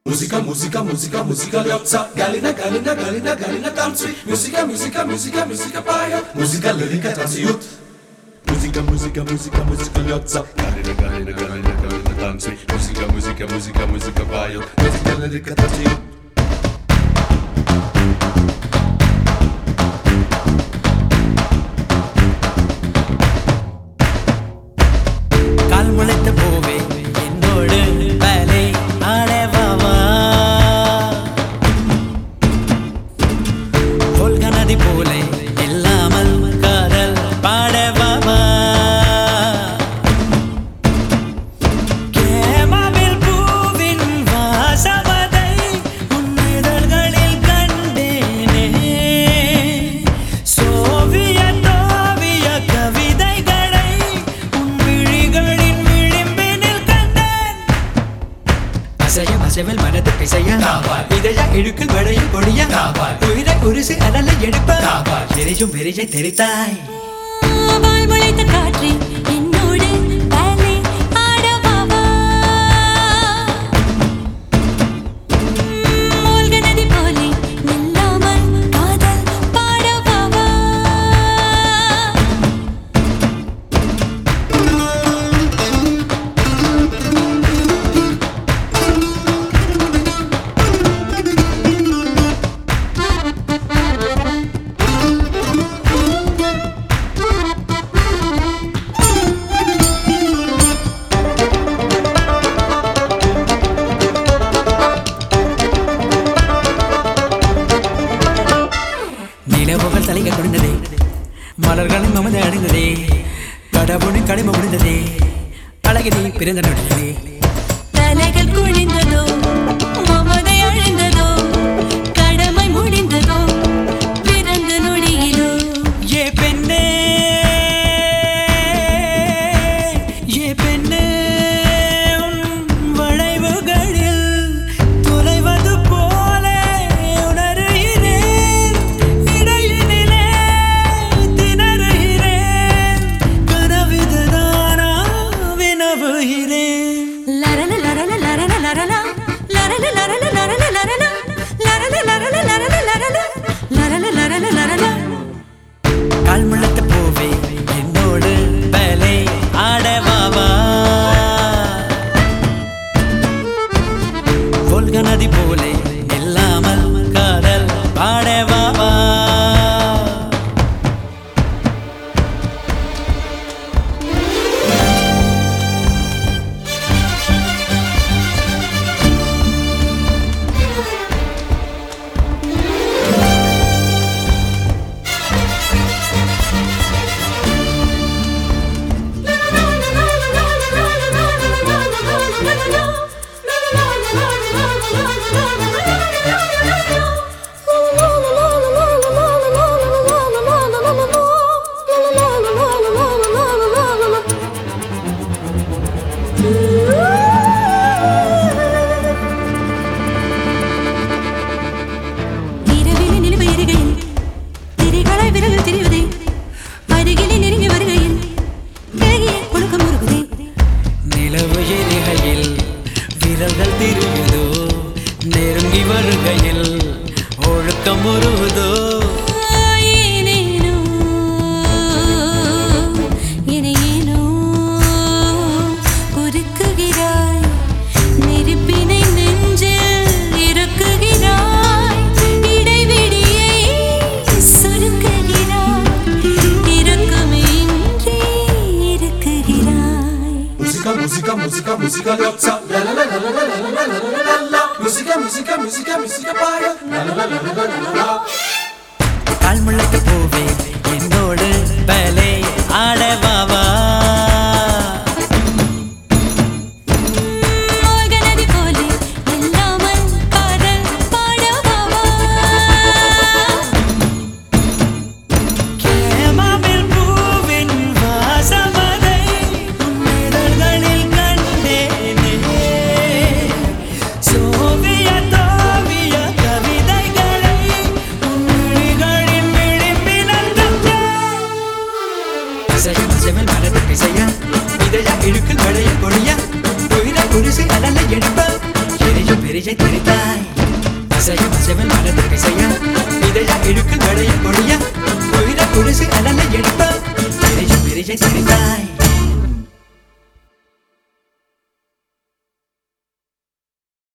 Muzyka, muzyka, muzyka, muzyka liopca. Galina, galina, galina, galina tancuj. Muzyka, muzyka, muzyka, muzyka paja. Muzyka, liryka, tancjut. Muzyka, muzyka, muzyka, muzyka liopca. Galina, galina, galina, galina tancuj. Muzyka, muzyka, muzyka, muzyka paja. Muzyka, liryka, tancjut. கால் முளைத்த பூவே என்னோடு பலே ஆடவாவா Volga நதி போலே இல்லாமல் காதல் பாடவாவா கேமாவில் பூவின் வாசவதை உன் இதழ்களில் கண்டேனே சோவியத் ஓவிய கவிதைகளை உன் விழிகளின் விளிம்பினில் கண்டேன் அசையும் அசைவில் மனது பிசைய இதழ இழுக்கில் வடையில் பொடிய உயிரை உருசு அனலை எடுப்ப எரியும் வெறியை தெரித்தாய் வால் முளைத்த காற்றே என்னோடு பலே ஆடவாவா வோல்கா நதி போலே நில்லாமல் காதல் பாடவாவா நிலவுகள் தலைக குடிந்ததே மலர்களின் மமதை அடைந்ததே கடவுளின் கடமை முடிந்ததே அழகினி பிறந்த நடுவே தலைகள் குனிந்ததோ மமதை அழிந்ததோ கடமை முடிந்ததோ பிறந்த நொடியிலோ ஏ பெண்ணே ஏ பெண்ணே உன் வளைவுகளில் தொலைவது போல உணர்கிறேன் இடையினிலே திணறுகிறேன் கனவிதுதானா வினவுகிறேன் லரல லரல லரல லரல லரல லரல லரல லரல லரல லரல லரல லரல லரல லரல லரல கால் முளைத்த பூவே என்னோடு பலே ஆடவாவா வோல்கா நதி போலே இல்லாமல் காதல் பாடவாவா இரவிலே நிலவு எரிகையில் திரைகளை விரலில் தெரிவதே அருகிலே நெருங்கி வருகையில் விலகிய ஒழுக்கம் முருகுதே நிலவு எரிகையில் விரல்கள் தெரியுதோ நெருங்கி வருகையில் ஒழுக்கம் உருவுதோ ஏனேனோ என்னை ஏனோ உருக்குகிறாய் நெருப்பினை நெஞ்சில் இறக்குகிறாய் இடைவெளியை சுருக்குகிறாய் இறக்கமின்றி இருக்குகிறாய் Muzyka, muzyka, muzyka, muzyka liopca. La la la la la la la la la la la. Muzyka, muzyka, muzyka, muzyka paja. La la la la la la la la. கால் முளைத்த பூவே என்னோடு பலே ஆடவாவா வோல்கா நதி போலே இல்லாமல் காதல் பாடவாவா கேமாவில் பூவின் வாசமதை உன் இதழ்களில் கண்டேனே சோவியத் ஓவிய கவிதைகளை உன் விழிகளின் விளிம்பினில் கண்டேன் அசையும் அசைவில் பிரியை தெரித்தாய் அசையும் அசைவன் மனதிற்கு செய்ய இதழ இழுக்கு கடைய கொடிய உயிர குடிசு அலலை எடுத்தாய் பிரியை தெரித்தாய்